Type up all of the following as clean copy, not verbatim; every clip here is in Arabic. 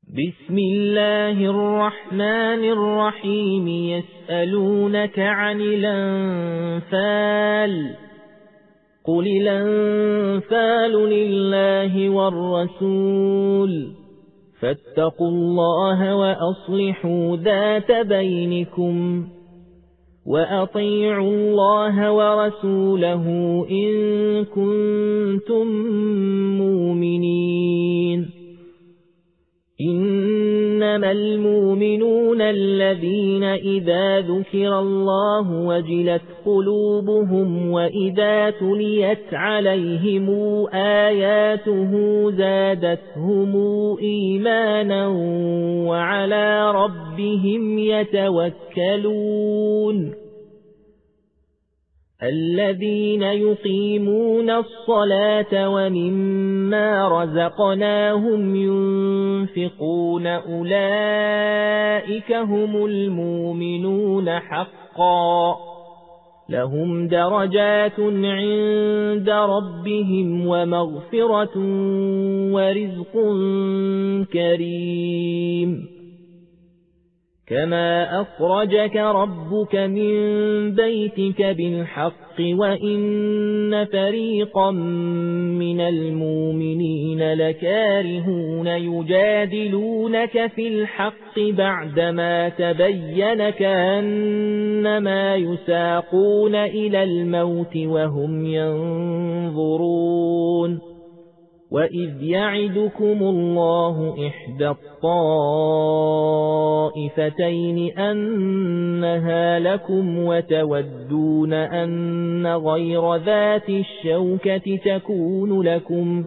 بسم الله الرحمن الرحيم. يسألونك عن الأنفال، قل الأنفال لله والرسول، فاتقوا الله وأصلحوا ذات بينكم، وأطيعوا الله ورسوله إن كنتم مؤمنين. إنما المؤمنون الذين إذا ذكر الله وجلت قلوبهم وإذا تليت عليهم آياته زادتهم إيمانا وعلى ربهم يتوكلون. الذين يقيمون الصلاة ومما رزقناهم ينفقون أولئك هم المؤمنون حقا، لهم درجات عند ربهم ومغفرة ورزق كريم. كما أخرجك ربك من بيتك بالحق وإن فريقا من المؤمنين لكارهون يجادلونك في الحق بعدما تبين كأنما يساقون إلى الموت وهم ينظرون. وإذ يعدكم الله إحدى الطائفتين أنها لكم وتودون أن غير ذات الشوكة تكون لكم،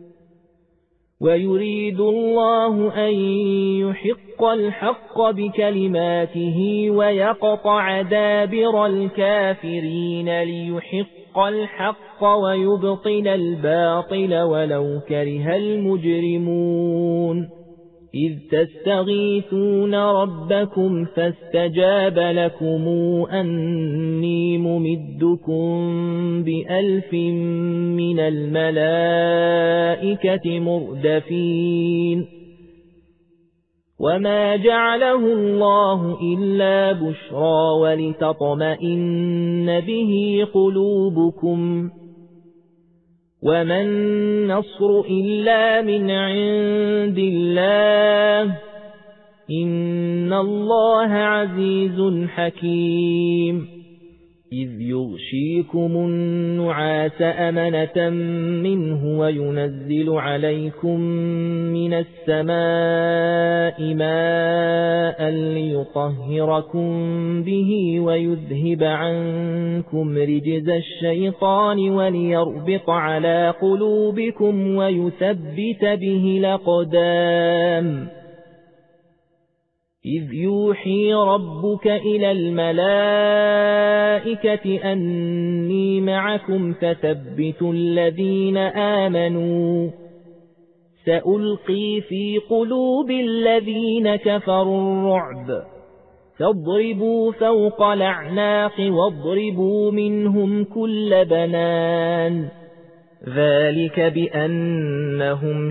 ويريد الله أن يحق الحق بكلماته ويقطع دابر الكافرين ليحق الحق ويبطل الباطل ولو كره المجرمون. إذ تستغيثون ربكم فاستجاب لكم أني ممدكم ب1000 من الملائكة مردفين. وما جعله الله إلا بشرى ولتطمئن به قلوبكم، وما النصر إلا من عند الله، إن الله عزيز حكيم. إذ يغشيكم النعاس أمنة منه وينزل عليكم من السماء ماء ليطهركم به ويذهب عنكم رجز الشيطان وليربط على قلوبكم ويثبت به الأقدام. إذ يوحي ربك إلى الملائكة أني معكم فثبتوا الذين آمنوا، سألقي في قلوب الذين كفروا الرعب، فاضربوا فوق الأعناق واضربوا منهم كل بنان، ذلك بأنهم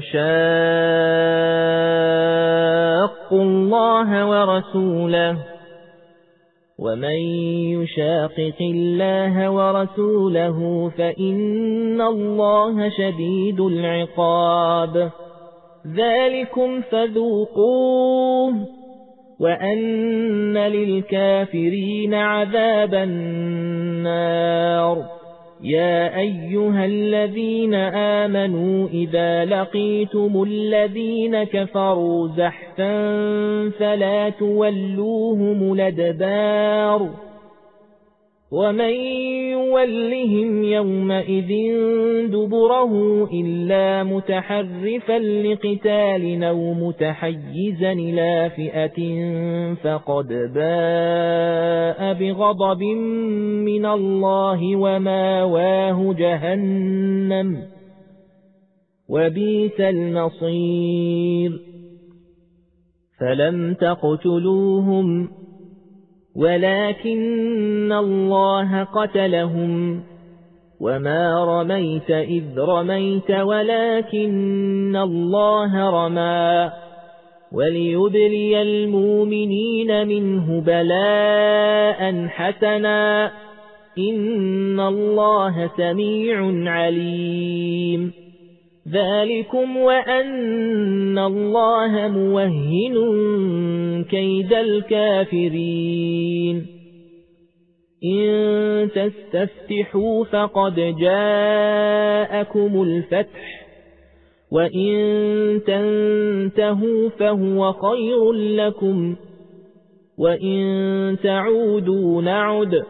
شاقوا الله ورسوله، ومن يشاقق الله ورسوله فإن الله شديد العقاب. ذلكم فذوقوه وأن للكافرين عذاب النار. يا أيها الذين آمنوا إذا لقيتم الذين كفروا زحفا فلا تولوهم الأدبار، ومن يولهم يومئذ دبره إلا متحرفا لقتال أو متحيزا إلى فئة فقد باء بغضب من الله وماواه جهنم وبئس المصير. فلم تقتلوهم ولكن الله قتلهم وما رميت إذ رميت ولكن الله رمى وليبلي المؤمنين منه بلاء حسنا إن الله سميع عليم ذلكم وأن الله موهن كيد الكافرين إن تستفتحوا فقد جاءكم الفتح وإن تنتهوا فهو خير لكم وإن تعودوا نعد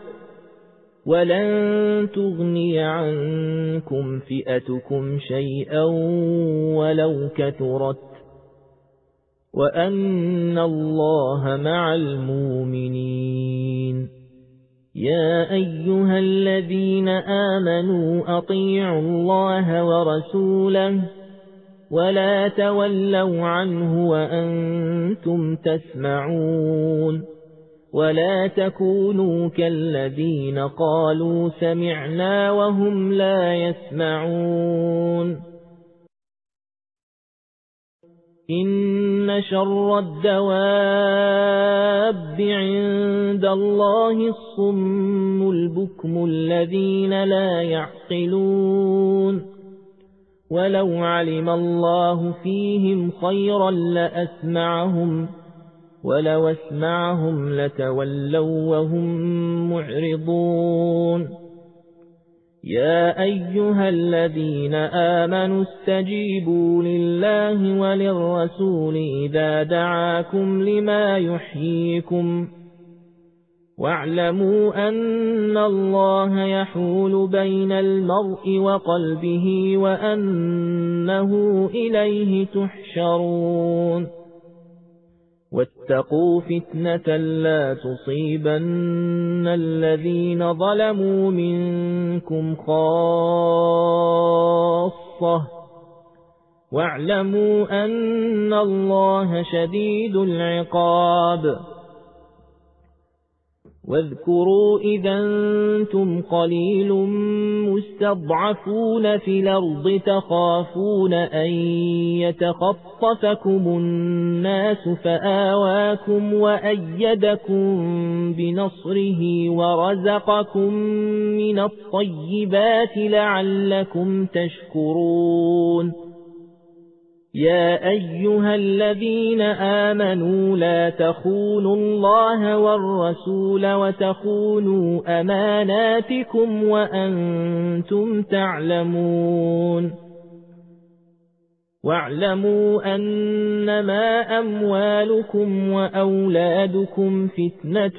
ولن تغني عنكم فئتكم شيئا ولو كثرت وأن الله مع المؤمنين يا أيها الذين آمنوا أطيعوا الله ورسوله ولا تولوا عنه وأنتم تسمعون ولا تكونوا كالذين قالوا سمعنا وهم لا يسمعون إن شر الدواب عند الله الصم البكم الذين لا يعقلون ولو علم الله فيهم خيرا لأسمعهم ولو اسمعهم لتولوا وهم معرضون يا أيها الذين آمنوا استجيبوا لله وللرسول إذا دعاكم لما يحييكم واعلموا أن الله يحول بين المرء وقلبه وأنه إليه تحشرون واتقوا فتنة لا تصيبن الذين ظلموا منكم خاصة واعلموا أن الله شديد العقاب واذكروا إذا أنتم قليل مستضعفون في الأرض تخافون أن يتخطفكم الناس فآواكم وأيدكم بنصره ورزقكم من الطيبات لعلكم تشكرون يا أيها الذين آمنوا لا تخونوا الله والرسول وتخونوا أماناتكم وأنتم تعلمون واعلموا أنما أموالكم وأولادكم فتنة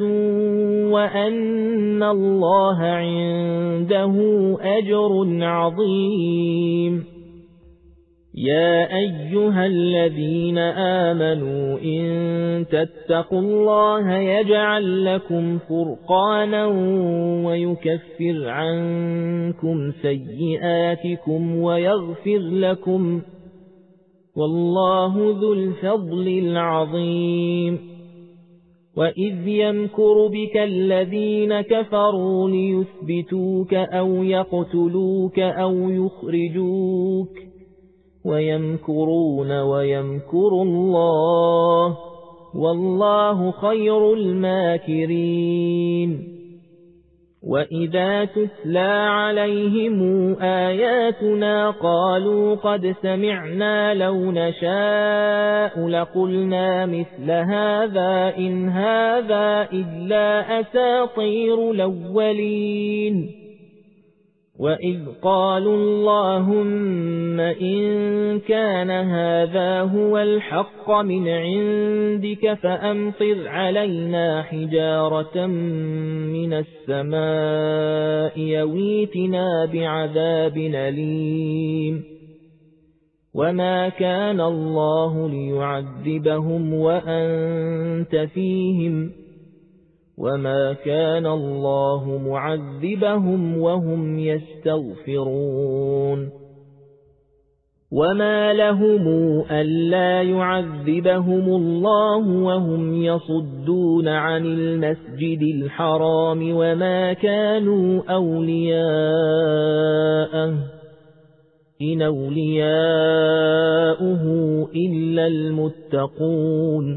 وأن الله عنده أجر عظيم يا أيها الذين آمنوا إن تتقوا الله يجعل لكم فرقانا ويكفر عنكم سيئاتكم ويغفر لكم والله ذو الفضل العظيم وإذ يمكر بك الذين كفروا ليثبتوك أو يقتلوك أو يخرجوك ويمكرون ويمكر الله والله خير الماكرين وإذا تتلى عليهم آياتنا قالوا قد سمعنا لو نشاء لقلنا مثل هذا إن هذا إلا أساطير الأولين وإذ قالوا اللهم إن كان هذا هو الحق من عندك فأمطر علينا حجارة من السماء يويتنا بعذاب أليم وما كان الله ليعذبهم وأنت فيهم وما كان الله معذبهم وهم يستغفرون وما لهم ألا يعذبهم الله وهم يصدون عن المسجد الحرام وما كانوا أولياءه إن أولياؤه إلا المتقون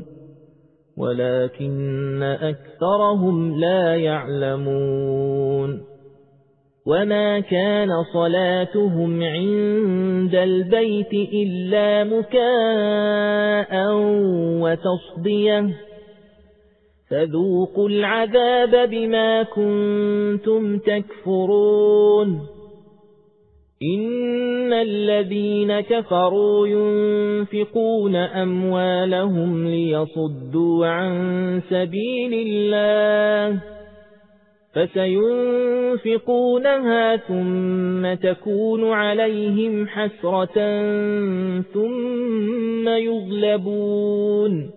ولكن أكثرهم لا يعلمون وما كان صلاتهم عند البيت إلا مكاء وتصدية فذوقوا العذاب بما كنتم تكفرون إن الذين كفروا ينفقون أموالهم ليصدوا عن سبيل الله فسينفقونها ثم تكون عليهم حسرة ثم يغلبون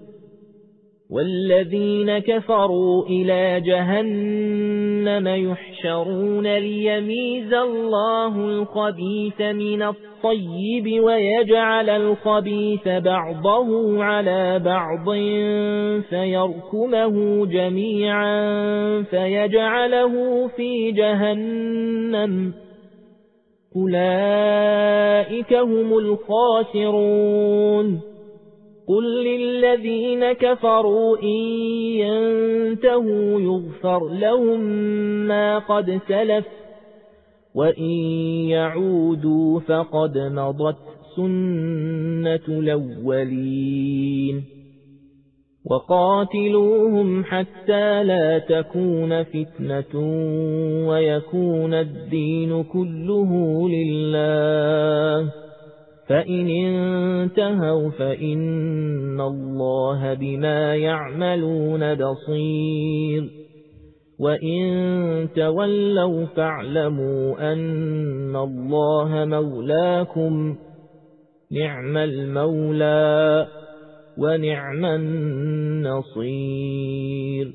والذين كفروا إلى جهنم يحشرون ليميز الله الخبيث من الطيب ويجعل الخبيث بعضه على بعض فيركمه جميعا فيجعله في جهنم أولئك هم الخاسرون قل للذين كفروا إن ينتهوا يغفر لهم ما قد سلف وإن يعودوا فقد مضت سنة الأولين وقاتلوهم حتى لا تكون فتنة ويكون الدين كله لله فإن انتهوا فإن الله بما يعملون بصير وإن تولوا فاعلموا أن الله مولاكم نعم المولى ونعم النصير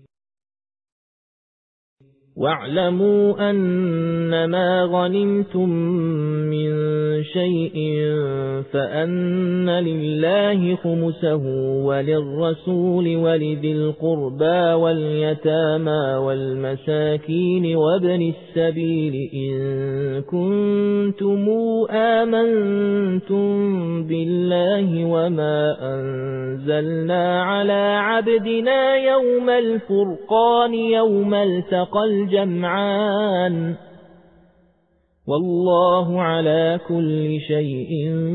واعلموا أنما غنمتم من شيء فأن لله خمسه وللرسول ولذي القربى واليتامى والمساكين وابن السبيل إن كنتم آمنتم بالله وما أنزلنا على عبدنا يوم الفرقان يوم التقى الجمعان والله على كل شيء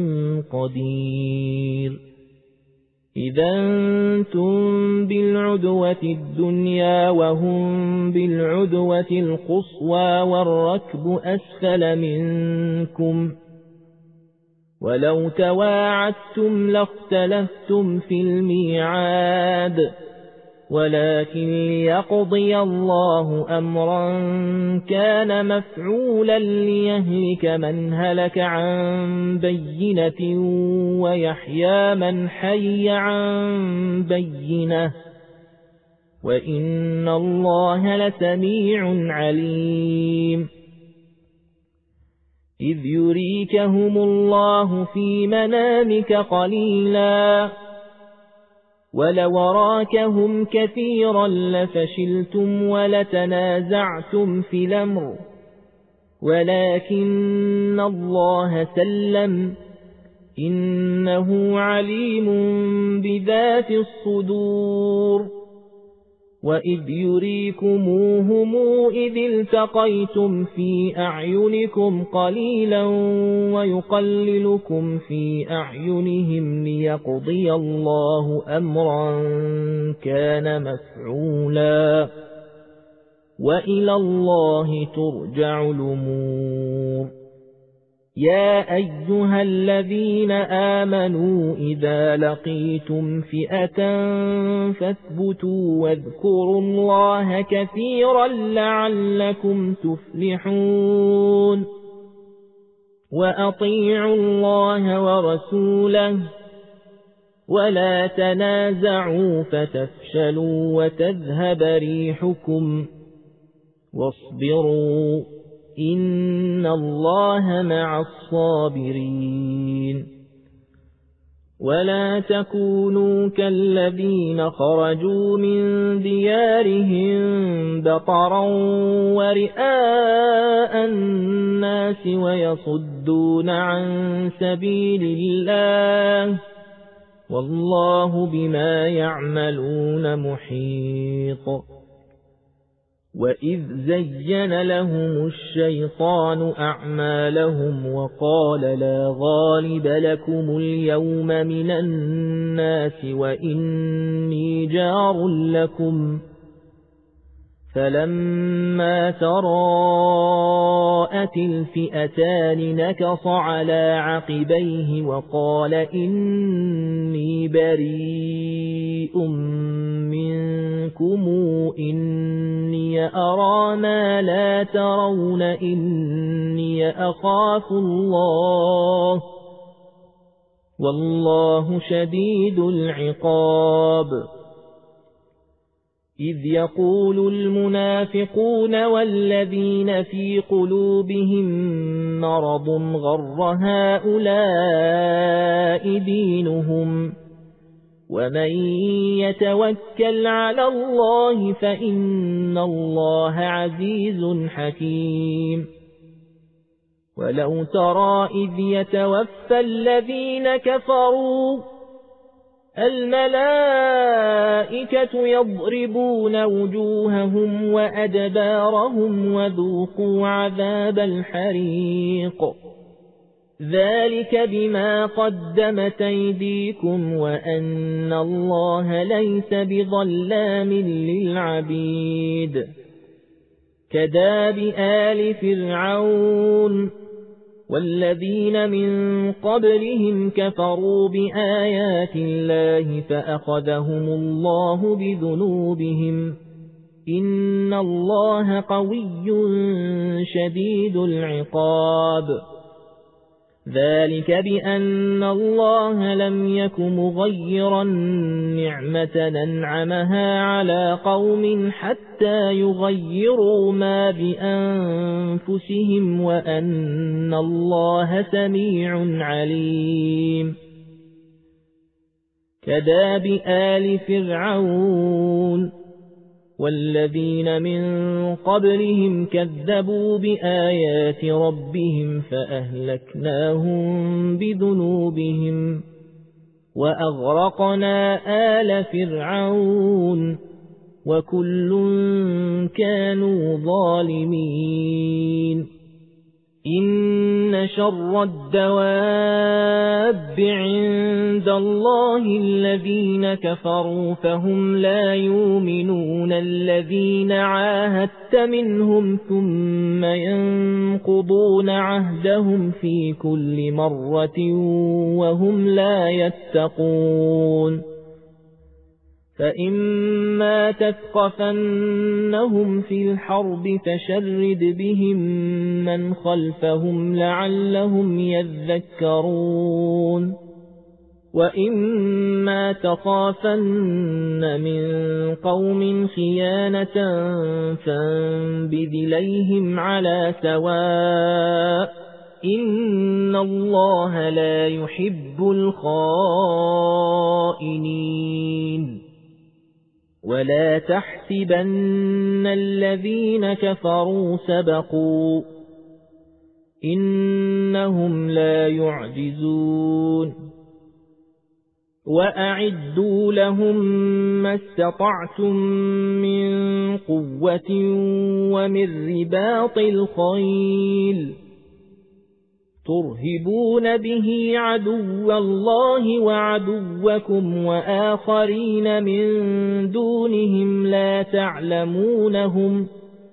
قدير إذا أنتم بالعدوة الدنيا وهم بالعدوة القصوى والركب أسفل منكم ولو تواعدتم لاختلفتم في الميعاد ولكن ليقضي الله أمرا كان مفعولا ليهلك من هلك عن بينة ويحيى من حي عن بينة وإن الله لسميع عليم إذ يريكهم الله في منامك قليلا ولو راكهم كثيرا لفشلتم ولتنازعتم في الأمر ولكن الله سلم إنه عليم بذات الصدور وإذ يريكموهم إذ التقيتم في أعينكم قليلا ويقللكم في أعينهم ليقضي الله أمرا كان مفعولا وإلى الله ترجع الأمور يا أيها الذين آمنوا إذا لقيتم فئة فاثبتوا واذكروا الله كثيرا لعلكم تفلحون وأطيعوا الله ورسوله ولا تنازعوا فتفشلوا وتذهب ريحكم واصبروا إن الله مع الصابرين ولا تكونوا كالذين خرجوا من ديارهم بطرا ورئاء الناس ويصدون عن سبيل الله والله بما يعملون محيط وإذ زين لهم الشيطان أعمالهم وقال لا غالب لكم اليوم من الناس وإني جار لكم فلما تراءت الفئتان نكص على عقبيه وقال إني بريء منكم إني أرى ما لا ترون إني أخاف الله والله شديد العقاب إذ يقول المنافقون والذين في قلوبهم مرض غر هؤلاء دينهم ومن يتوكل على الله فإن الله عزيز حكيم ولو ترى إذ يتوفى الذين كفروا الملائكة يضربون وجوههم وأدبارهم وذوقوا عذاب الحريق ذلك بما قدمت أيديكم وأن الله ليس بظلام للعبيد كداب آل فرعون والذين من قبلهم كفروا بآيات الله فأخذهم الله بذنوبهم إن الله قوي شديد العقاب ذلك بأن الله لم يك مغيرا نعمة أنعمها على قوم حتى يغيروا ما بأنفسهم وأن الله سميع عليم كداب آل فرعون والذين من قبلهم كذبوا بآيات ربهم فأهلكناهم بذنوبهم وأغرقنا آل فرعون وكل كانوا ظالمين إن شر الدواب عند الله الذين كفروا فهم لا يؤمنون الذين عاهدت منهم ثم ينقضون عهدهم في كل مرة وهم لا يتقون فإما تثقفنهم في الحرب فشرد بهم من خلفهم لعلهم يذكرون وإما تخافن من قوم خيانة فانبذ إليهم على سواء إن الله لا يحب الخائنين ولا تحسبن الذين كفروا سبقوا إنهم لا يعجزون وأعدوا لهم ما استطعتم من قوة ومن رباط الخيل ترهبون به عدو الله وعدوكم وآخرين من دونهم لا تعلمونهم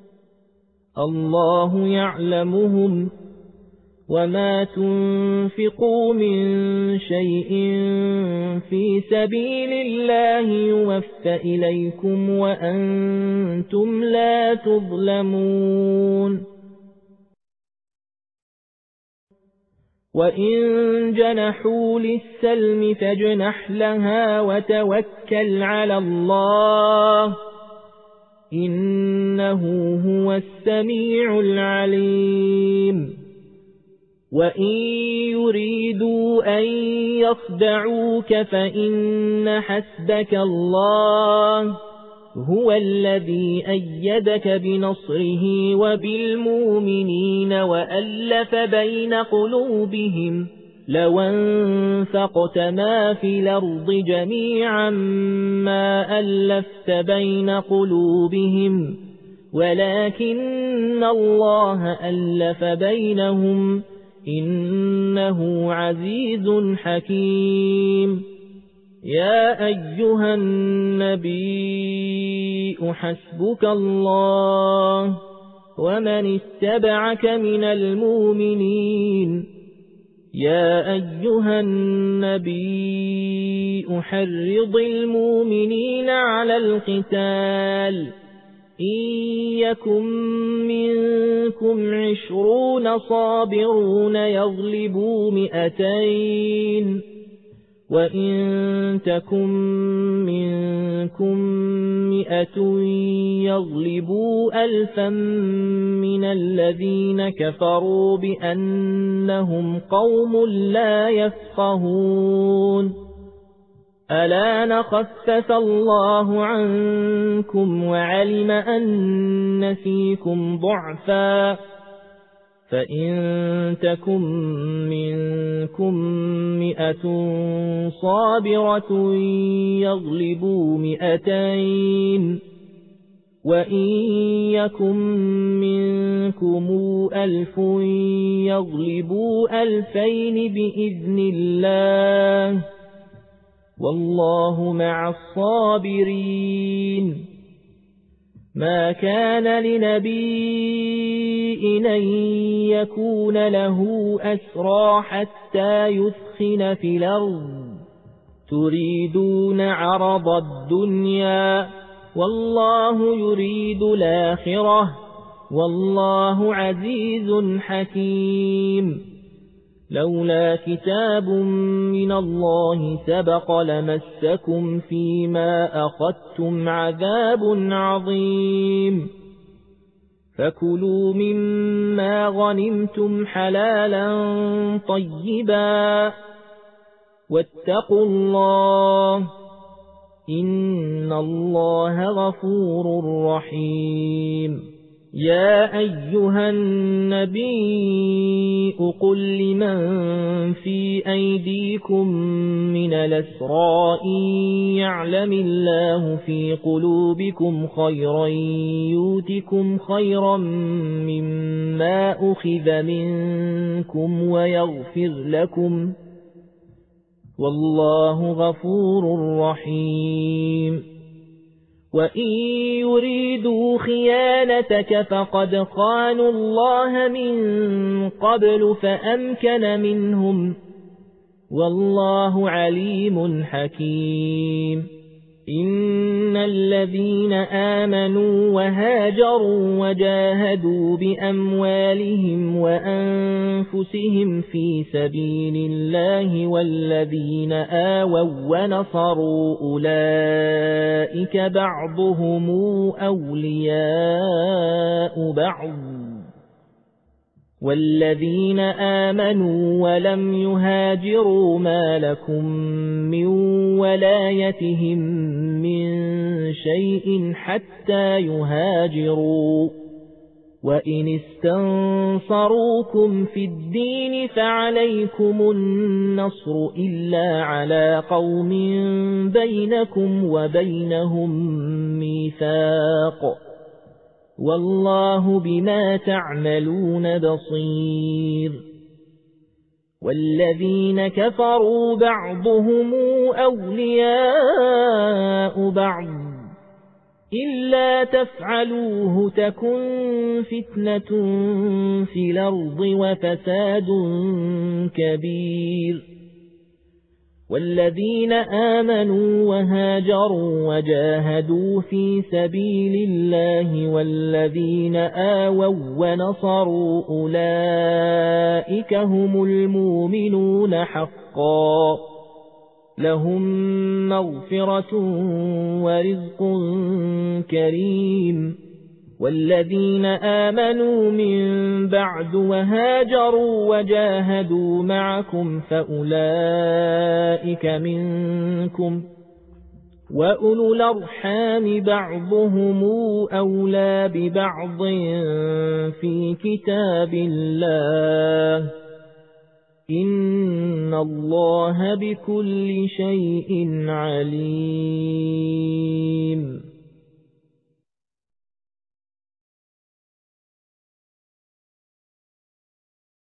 الله يعلمهم وما تنفقوا من شيء في سبيل الله يوفى إليكم وأنتم لا تظلمون وإن جنحوا للسلم فاجنح لها وتوكل على الله إنه هو السميع العليم وإن يريدوا أن يخدعوك فإن حسبك الله هو الذي أيدك بنصره وبالمؤمنين وألف بين قلوبهم لو انفقت ما في الأرض جميعا ما ألفت بين قلوبهم ولكن الله ألف بينهم إنه عزيز حكيم. يا أيها النبي حسبك الله ومن اتبعك من المؤمنين. يا أيها النبي حرض المؤمنين على القتال إن يكن منكم 20 صابرون يغلبوا 200 وإن تكن منكم 100 يغلبوا 1000 من الذين كفروا بأنهم قوم لا يفقهون. ألا نخفف الله عنكم وعلم أن فيكم ضعفا فإن تكن منكم 100 صابرة يغلبوا 200 وإن يكن منكم 1000 يغلبوا 2000 بإذن الله والله مع الصابرين. ما كان لنبي أن يكون له أسرى حتى يثخن في الأرض تريدون عرض الدنيا والله يريد الآخرة والله عزيز حكيم. لولا كتاب من الله سبق لمسكم فيما أخذتم عذاب عظيم. فكلوا مما غنمتم حلالا طيبا واتقوا الله إن الله غفور رحيم. يا أيها النبي قل لمن في أيديكم من الأسرى إن يعلم الله في قلوبكم خيرا يؤتكم خيرا مما أخذ منكم ويغفر لكم والله غفور رحيم. وإن يريدوا خيانتك فقد خانوا الله من قبل فأمكن منهم والله عليم حكيم. إن الذين آمنوا وهاجروا وجاهدوا بأموالهم وأنفسهم في سبيل الله والذين آووا ونصروا أولئك بعضهم أولياء بعض والذين آمنوا ولم يهاجروا ما لكم من ولايتهم من شيء حتى يهاجروا وإن استنصروكم في الدين فعليكم النصر إلا على قوم بينكم وبينهم ميثاق والله بما تعملون بصير. والذين كفروا بعضهم أولياء بعض إلا تفعلوه تكن فتنة في الأرض وفساد كبير. والذين آمنوا وهاجروا وجاهدوا في سبيل الله والذين آووا ونصروا أولئك هم المؤمنون حقا لهم مغفرة ورزق كريم. والذين آمنوا من بعد وهاجروا وجاهدوا معكم فأولئك منكم، وأولو الأرحام بعضهم أولى ببعض في كتاب الله، إن الله بكل شيء عليم.